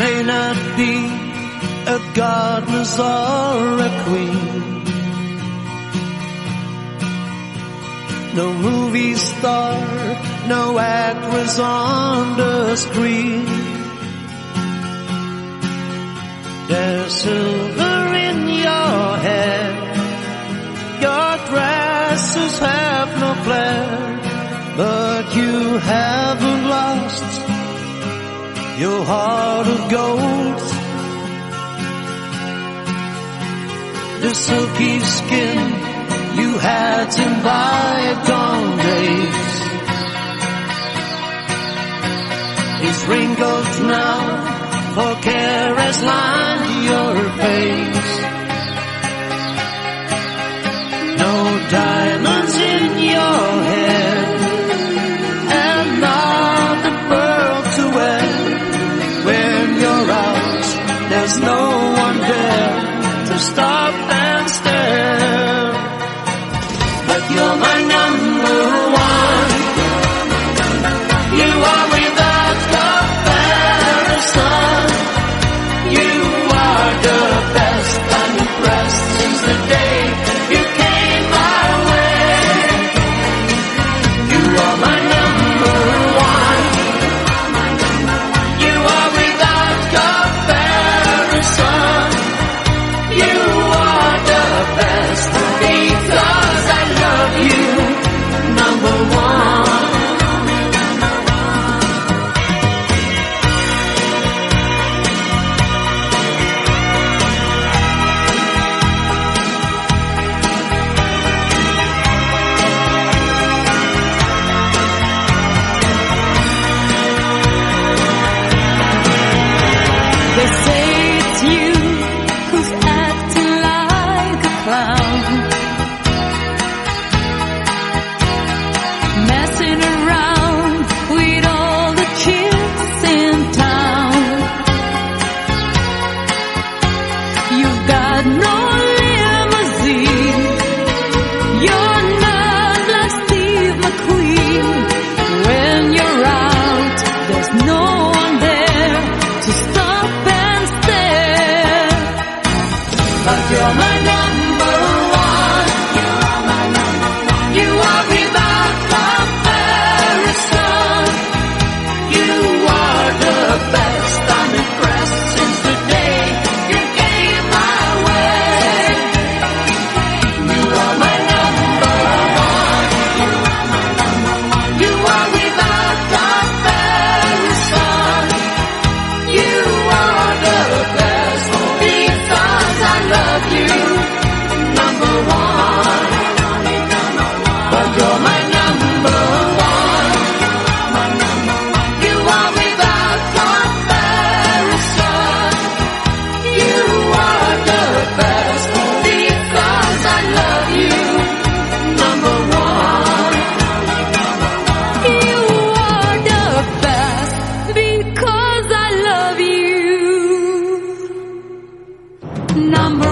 may not be a goddess or a queen, no movie star, no actress on the screen. There's silver in your hair, your dresses have no flair, but you haven't lost your heart of gold. The silky skin you had in bygone days is wrinkled now, for care has lined your face. No diamonds in your hair, and not a pearl to wear. When you're out, there's no one there to stop and stare. But you're my number one. You are without comparison. You are the best. I'm impressed since the day you came my way. You are my number one. You are without comparison. You are the best because I love you, number one. They say it's you who's acting like a clown, messing around with all the chicks in town. You've got no limousine, you're not like Steve McQueen. When you're out, there's no one there to stop and stare. But you're my number one. You are without comparison. You are the best. I'm impressed since the day you came my way. You are my number one. You are without comparison. You are the best because I love you, number one. But you're my number one. You are without comparison. You are the best because I love you, number one. You are the best because I love you, number